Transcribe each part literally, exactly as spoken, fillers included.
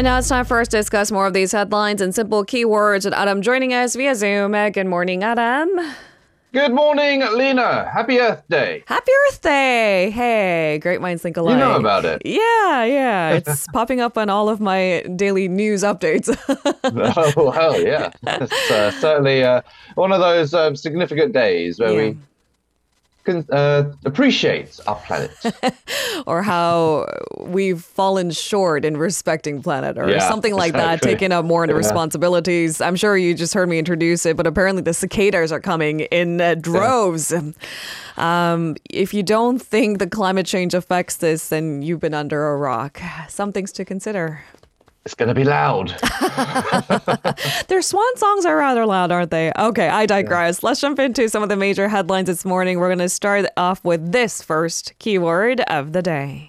now it's time for us to discuss more of these headlines and simple keywords with Adam joining us via Zoom. Good morning, Adam. Good morning, Lena. Happy Earth Day. Happy Earth Day. Hey, great minds think alike. You know about it. Yeah, yeah. It's popping up on all of my daily news updates. Oh, hell yeah. It's uh, certainly uh, one of those um, significant days where Yeah. we can uh, appreciate our planet. Or how we've fallen short in respecting planet or Yeah, something like that, exactly. taking up more into Yeah. responsibilities. I'm sure you just heard me introduce it, but apparently the cicadas are coming in uh, droves. Um, if you don't think the climate change affects this, then you've been under a rock. Some things to consider. It's going to be loud. Their swan songs are rather loud, aren't they? Okay, I digress. Let's jump into some of the major headlines this morning. We're going to start off with this first keyword of the day.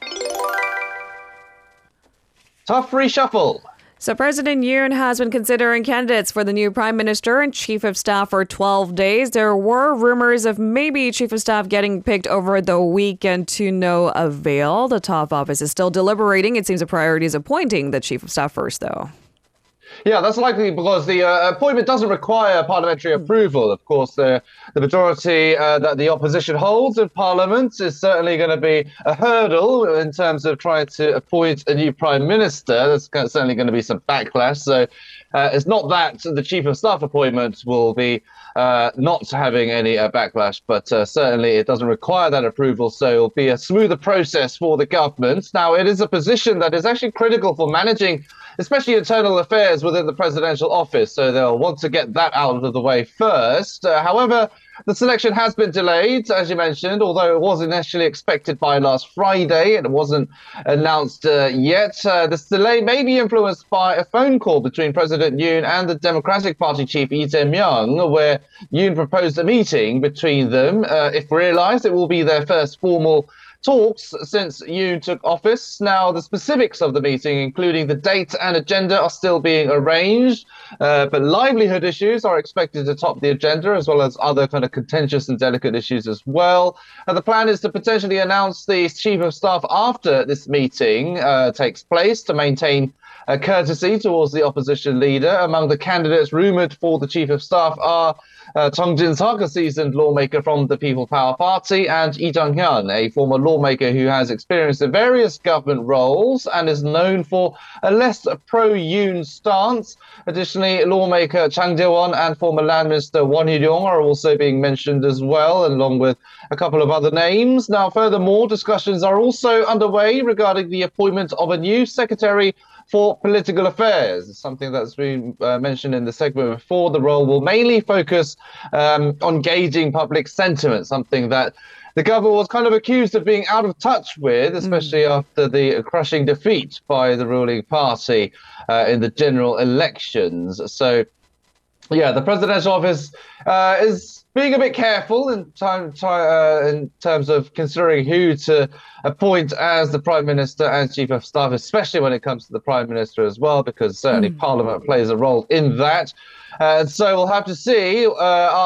Tough reshuffle. So President Yoon has been considering candidates for the new prime minister and chief of staff for twelve days. There were rumors of maybe chief of staff getting picked over the weekend to no avail. The top office is still deliberating. It seems a priority is appointing the chief of staff first, though. Yeah, that's likely because the uh, appointment doesn't require parliamentary approval. Of course, the, the majority uh, that the opposition holds in Parliament is certainly going to be a hurdle in terms of trying to appoint a new prime minister. There's certainly going to be some backlash. So uh, it's not that the chief of staff appointment will be uh, not having any uh, backlash, but uh, certainly it doesn't require that approval. So it'll be a smoother process for the government. Now, it is a position that is actually critical for managing especially internal affairs within the presidential office. So they'll want to get that out of the way first. Uh, however, the selection has been delayed, as you mentioned, although it was initially expected by last Friday and it wasn't announced uh, yet. Uh, this delay may be influenced by a phone call between President Yoon and the Democratic Party chief Lee Jae-myung, where Yoon proposed a meeting between them. Uh, if realized, it will be their first formal talks since Yoon took office. Now, the specifics of the meeting, including the date and agenda, are still being arranged, uh, but livelihood issues are expected to top the agenda, as well as other kind of contentious and delicate issues as well. And the plan is to potentially announce the chief of staff after this meeting uh, takes place to maintain a courtesy towards the opposition leader. Among the candidates rumored for the chief of staff are uh, Chung Jin-seok, a seasoned lawmaker from the People Power Party, and Lee Jung-hyun, a former lawmaker who has experience in various government roles and is known for a less pro-Yoon stance. Additionally, lawmaker Chang Jae-won and former Land Minister Won Hee-ryong are also being mentioned as well, along with a couple of other names. Now, furthermore, discussions are also underway regarding the appointment of a new secretary for political affairs, something that's been uh, mentioned in the segment before. The role will mainly focus um, on gauging public sentiment, something that the government was kind of accused of being out of touch with, especially mm. after the crushing defeat by the ruling party uh, in the general elections. So, yeah, the presidential office uh, is being a bit careful in, time, uh, in terms of considering who to appoint as the prime minister and chief of staff, especially when it comes to the prime minister as well, because certainly mm. Parliament plays a role in that. Uh, so we'll have to see uh,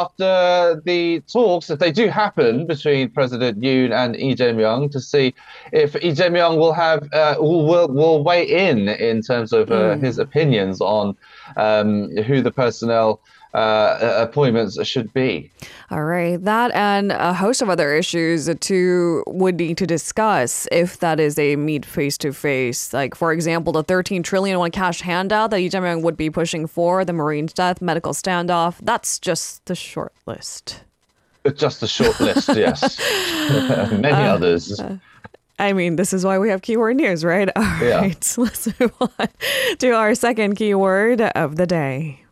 after the talks, if they do happen between President Yoon and Lee Jae-myung, to see if Lee Jae-myung will have uh, will will weigh in in terms of uh, mm. his opinions on um, who the personnel uh, appointments should be. All right. That and a host of other issues that two would need to discuss if that is a meet face to face. Like, for example, the thirteen trillion won cash handout that Lee Jae-myung would be pushing for, the Marine's death, medical standoff. That's just the short list. Just a short list, yes. Many uh, others. Uh, I mean, this is why we have keyword news, right? All yeah. right. Let's move on to our second keyword of the day.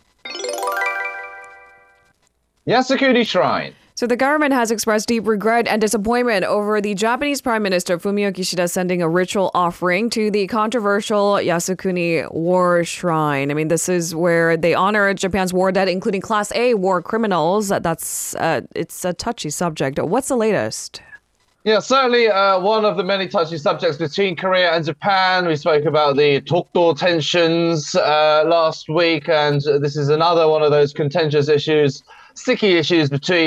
Yasukuni Shrine. So the government has expressed deep regret and disappointment over the Japanese Prime Minister Fumio Kishida sending a ritual offering to the controversial Yasukuni War Shrine. I mean, this is where they honor Japan's war dead, including Class A war criminals. That's uh, it's a touchy subject. What's the latest? Yeah, certainly uh, one of the many touchy subjects between Korea and Japan. We spoke about the Dokdo tensions uh, last week, and this is another one of those contentious issues, sticky issues between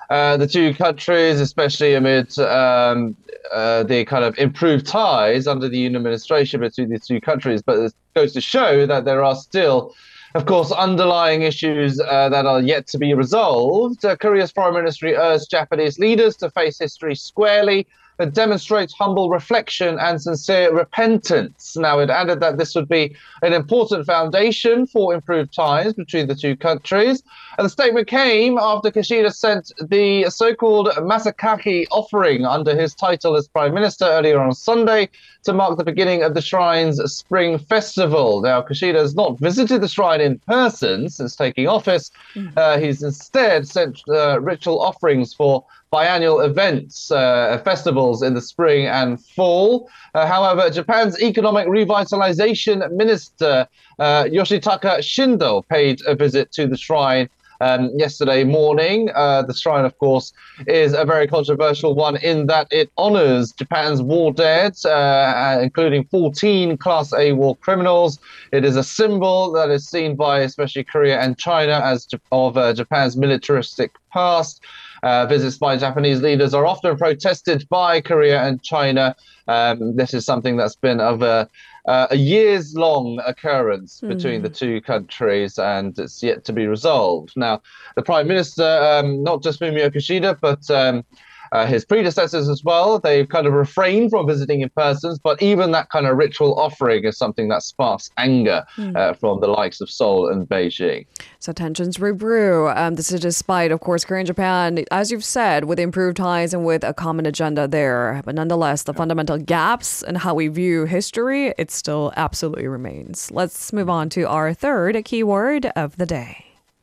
uh, the two countries, especially amid um, uh, the kind of improved ties under the Yoon administration between the two countries. But it goes to show that there are still, of course, underlying issues uh, that are yet to be resolved. Uh, Korea's foreign ministry urged Japanese leaders to face history squarely and demonstrate humble reflection and sincere repentance. Now, it added that this would be an important foundation for improved ties between the two countries. And the statement came after Kishida sent the so-called Masakaki offering under his title as Prime Minister earlier on Sunday to mark the beginning of the shrine's Spring Festival. Now, Kishida has not visited the shrine in person since taking office. Mm. Uh, he's instead sent uh, ritual offerings for biannual events, uh, festivals in the spring and fall. Uh, however, Japan's economic revitalization minister, uh, Yoshitaka Shindo, paid a visit to the shrine um, yesterday morning. Uh, the shrine, of course, is a very controversial one in that it honors Japan's war dead, uh, including fourteen Class A war criminals. It is a symbol that is seen by especially Korea and China as of uh, Japan's militaristic past. Uh, visits by Japanese leaders are often protested by Korea and China. Um, this is something that's been of a, uh, a years-long occurrence mm. between the two countries, and it's yet to be resolved. Now, the Prime Minister, um, not just Fumio Kishida, but um, Uh, his predecessors as well, they've kind of refrained from visiting in persons, but even that kind of ritual offering is something that sparks anger mm. uh, from the likes of Seoul and Beijing. So tensions rebrew. Um, this is despite, of course, Korea and Japan, as you've said, with improved ties and with a common agenda there. But nonetheless, the fundamental gaps in how we view history, it still absolutely remains. Let's move on to our third keyword of the day.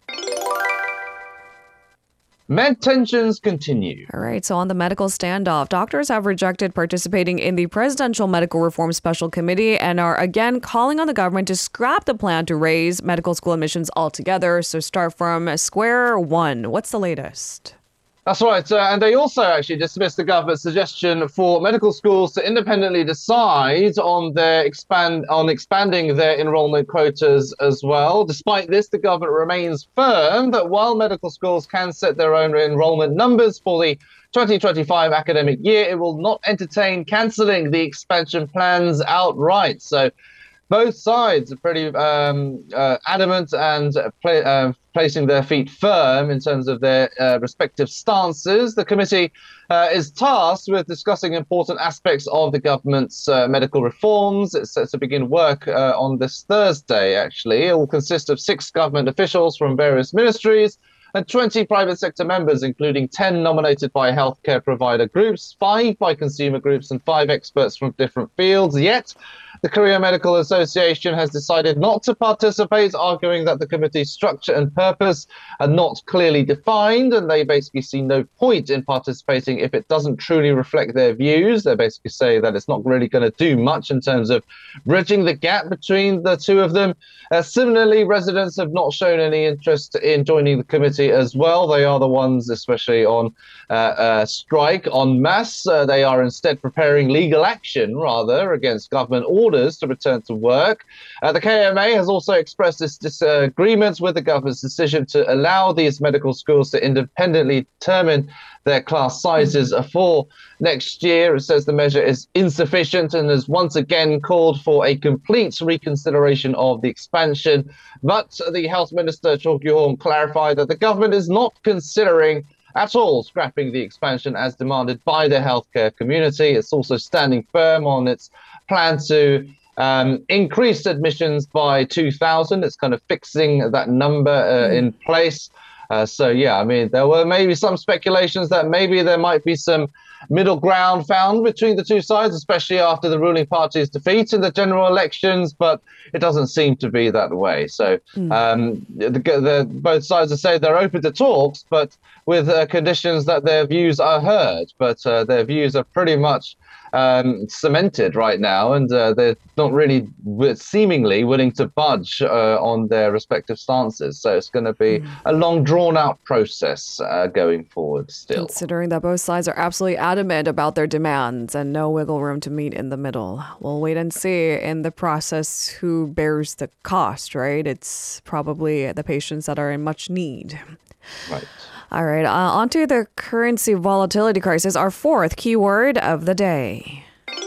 Med tensions continue. All right. So on the medical standoff, doctors have rejected participating in the Presidential Medical Reform Special Committee and are again calling on the government to scrap the plan to raise medical school admissions altogether. So start from square one. What's the latest? That's right. Uh, and they also actually dismissed the government's suggestion for medical schools to independently decide on their expand on expanding their enrollment quotas as well. Despite this, the government remains firm that while medical schools can set their own enrollment numbers for the twenty twenty-five academic year, it will not entertain cancelling the expansion plans outright. So both sides are pretty um, uh, adamant and play, uh, placing their feet firm in terms of their uh, respective stances. The committee uh, is tasked with discussing important aspects of the government's uh, medical reforms. It's set to begin work uh, on this Thursday, actually. It will consist of six government officials from various ministries and twenty private sector members, including ten nominated by healthcare provider groups, five by consumer groups, and five experts from different fields. Yet, the Korea Medical Association has decided not to participate, arguing that the committee's structure and purpose are not clearly defined, and they basically see no point in participating if it doesn't truly reflect their views. They basically say that it's not really going to do much in terms of bridging the gap between the two of them. Uh, similarly, residents have not shown any interest in joining the committee as well. They are the ones, especially on uh, uh, strike en masse. Uh, they are instead preparing legal action, rather, against government orders to return to work. Uh, the K M A has also expressed its disagreement with the government's decision to allow these medical schools to independently determine their class sizes for next year. It says the measure is insufficient and has once again called for a complete reconsideration of the expansion. But the Health Minister, Cho Kyu-hong, clarified that the government is not considering at all scrapping the expansion as demanded by the healthcare community. It's also standing firm on its plan to um, increase admissions by two thousand. It's kind of fixing that number uh, in place. Uh, so, yeah, I mean, there were maybe some speculations that maybe there might be some middle ground found between the two sides, especially after the ruling party's defeat in the general elections, but it doesn't seem to be that way. So mm. um, the, the, both sides have said they're open to talks, but with uh, conditions that their views are heard. But uh, their views are pretty much um, cemented right now, and uh, they're not really seemingly willing to budge uh, on their respective stances. So it's going to be mm. a long, drawn-out process uh, going forward still. Considering that both sides are absolutely adamant about their demands and no wiggle room to meet in the middle. We'll wait and see in the process who bears the cost, right? It's probably the patients that are in much need. Right. All right, uh, on to the currency volatility crisis, our fourth keyword of the day.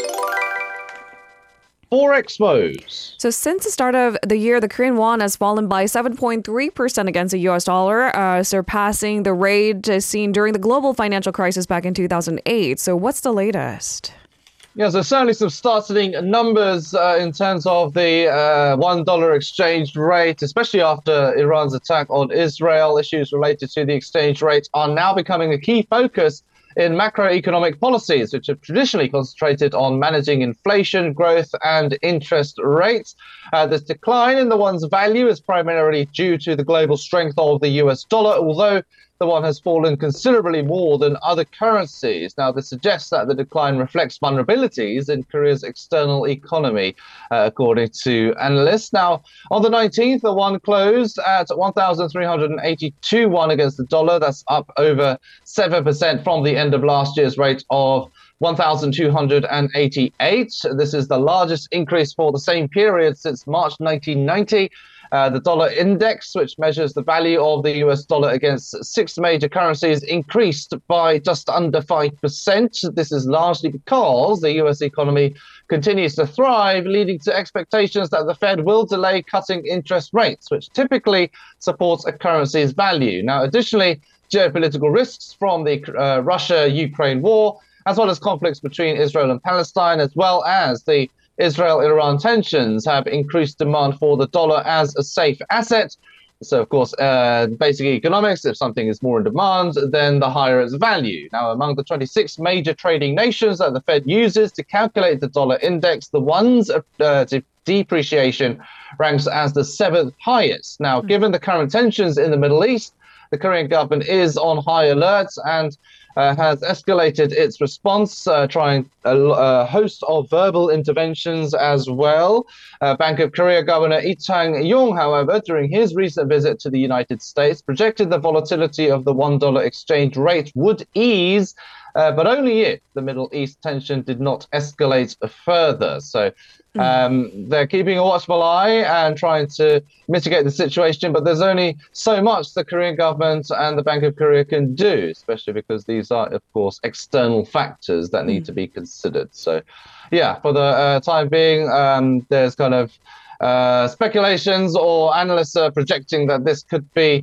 Forex moves. So since the start of the year, the Korean won has fallen by seven point three percent against the U S dollar, uh, surpassing the rate seen during the global financial crisis back in two thousand eight. So what's the latest? Yeah, so certainly some startling numbers uh, in terms of the uh, one dollar exchange rate, especially after Iran's attack on Israel. Issues related to the exchange rate are now becoming a key focus in macroeconomic policies, which have traditionally concentrated on managing inflation, growth, and interest rates. Uh, this decline in the won's value is primarily due to the global strength of the U S dollar, although the won has fallen considerably more than other currencies. Now, this suggests that the decline reflects vulnerabilities in Korea's external economy, uh, according to analysts. Now, on the nineteenth, the won closed at one thousand three hundred eighty-two won against the dollar. That's up over seven percent from the end of last year's rate of one thousand two hundred eighty-eight. This is the largest increase for the same period since March nineteen ninety. Uh, the dollar index, which measures the value of the U S dollar against six major currencies, increased by just under five percent. This is largely because the U S economy continues to thrive, leading to expectations that the Fed will delay cutting interest rates, which typically supports a currency's value. Now, additionally, geopolitical risks from the uh, Russia-Ukraine war, as well as conflicts between Israel and Palestine, as well as the Israel-Iran tensions, have increased demand for the dollar as a safe asset. So, of course, uh, basic economics, if something is more in demand, then the higher its value. Now, among the twenty-six major trading nations that the Fed uses to calculate the dollar index, the one's uh, depreciation ranks as the seventh highest. Now, given the current tensions in the Middle East, the Korean government is on high alert and Uh, has escalated its response, uh, trying a, a host of verbal interventions as well. Uh, Bank of Korea Governor Lee Chang-yong, however, during his recent visit to the United States, projected the volatility of the one dollar exchange rate would ease, uh, but only if the Middle East tension did not escalate further. So um, they're keeping a watchful eye and trying to mitigate the situation, but there's only so much the Korean government and the Bank of Korea can do, especially because these are, of course, external factors that need mm. to be considered. So, yeah, for the uh, time being, um, there's kind of uh, speculations, or analysts are projecting that this could be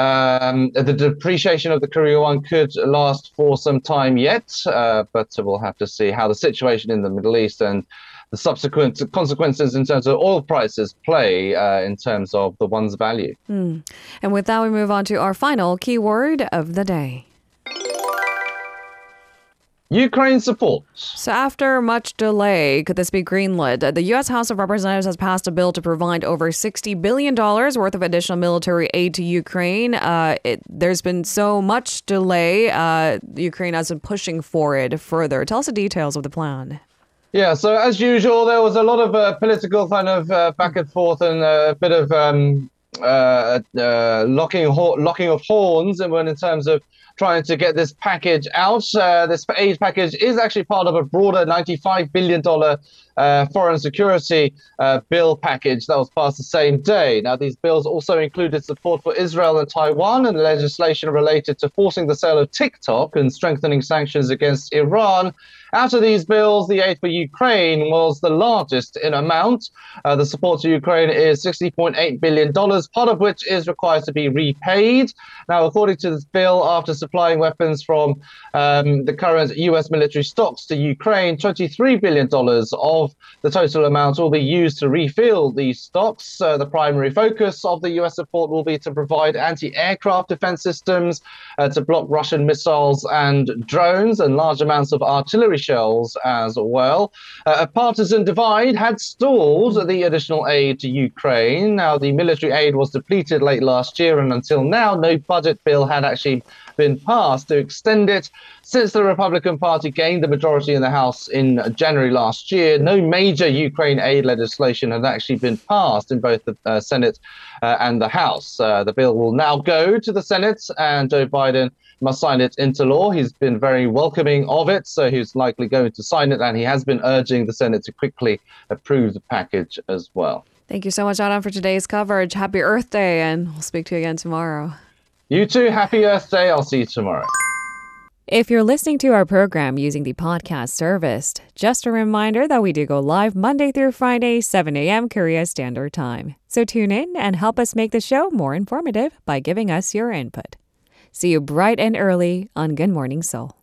um, the depreciation of the Korean won could last for some time yet, uh, but we'll have to see how the situation in the Middle East and the subsequent consequences in terms of oil prices play uh, in terms of the won's value. Mm. And with that, we move on to our final keyword of the day. Ukraine support. So after much delay, could this be greenlit? The U S House of Representatives has passed a bill to provide over sixty billion dollars worth of additional military aid to Ukraine. Uh, it, there's been so much delay. Uh, Ukraine has been pushing for it further. Tell us the details of the plan. Yeah, so as usual, there was a lot of uh, political kind of uh, back and forth and a bit of um, uh, uh, locking ho- locking of horns, and when in terms of trying to get this package out. Uh, this aid package is actually part of a broader ninety-five billion dollars uh, foreign security uh, bill package that was passed the same day. Now, these bills also included support for Israel and Taiwan and legislation related to forcing the sale of TikTok and strengthening sanctions against Iran. Out of these bills, the aid for Ukraine was the largest in amount. Uh, the support to Ukraine is sixty point eight billion dollars, part of which is required to be repaid. Now, according to this bill, after supplying weapons from um, the current U S military stocks to Ukraine, twenty-three billion dollars of the total amount will be used to refill these stocks. Uh, the primary focus of the U S support will be to provide anti-aircraft defense systems uh, to block Russian missiles and drones, and large amounts of artillery shells as well. Uh, a partisan divide had stalled the additional aid to Ukraine. Now, the military aid was depleted late last year, and until now, no budget bill had actually been passed to extend it. Since the Republican Party gained the majority in the House in January last year, no major Ukraine aid legislation had actually been passed in both the uh, Senate uh, and the House. Uh, the bill will now go to the Senate, and Joe Biden must sign it into law. He's been very welcoming of it, so he's likely going to sign it, and he has been urging the Senate to quickly approve the package as well. Thank you so much, Adam, for today's coverage. Happy Earth Day, and we'll speak to you again tomorrow. You too. Happy Earth Day. I'll see you tomorrow. If you're listening to our program using the podcast service, just a reminder that we do go live Monday through Friday, seven a.m. Korea Standard Time. So tune in and help us make the show more informative by giving us your input. See you bright and early on Good Morning Seoul.